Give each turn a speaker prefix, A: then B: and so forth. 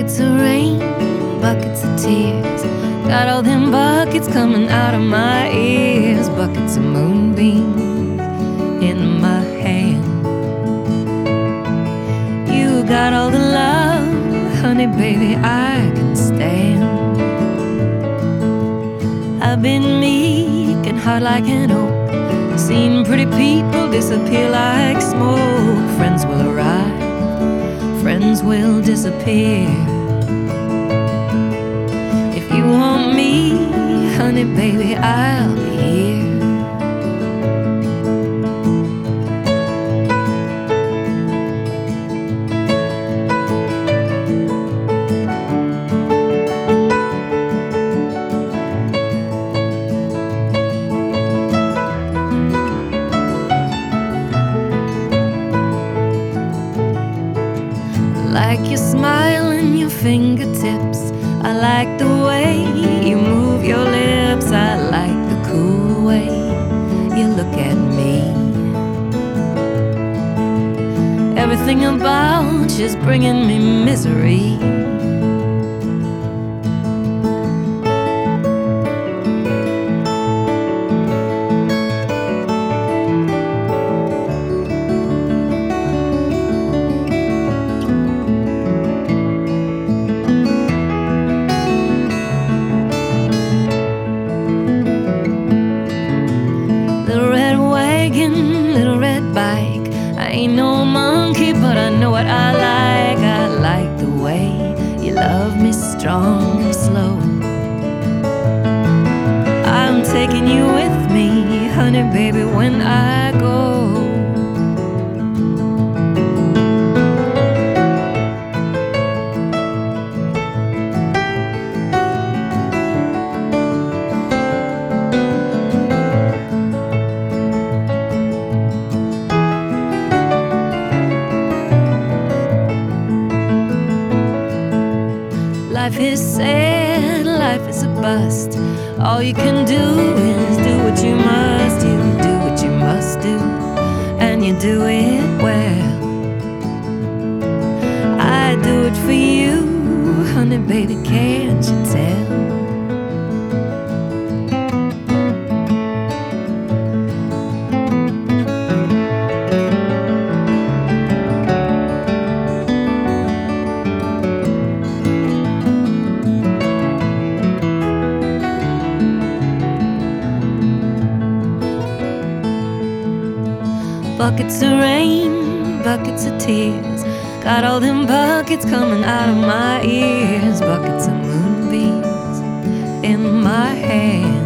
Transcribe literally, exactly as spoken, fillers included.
A: Buckets of rain, buckets of tears. Got all them buckets coming out of my ears. Buckets of moonbeams in my hand. You got all the love, honey baby, I can stand. I've been meek and hard like an oak, seen pretty people disappear like smoke. Friends will arrive, friends will disappear. If you want me, honey baby, I'll be here. I like your smile and your fingertips. I like the way you move your lips. I like the cool way you look at me. Everything about you's bringing me misery. Little red bike, I ain't no monkey, but I know what I like. I like the way you love me strong and slow. I'm taking you with me, honey baby, when I go. Life is sad, life is a bust. All you can do is do what you must. You do what you must do, and you do it well. I do it for you, honey baby, can't you tell? Buckets of rain, buckets of tears. Got all them buckets coming out of my ears. Buckets of moonbeams in my hand.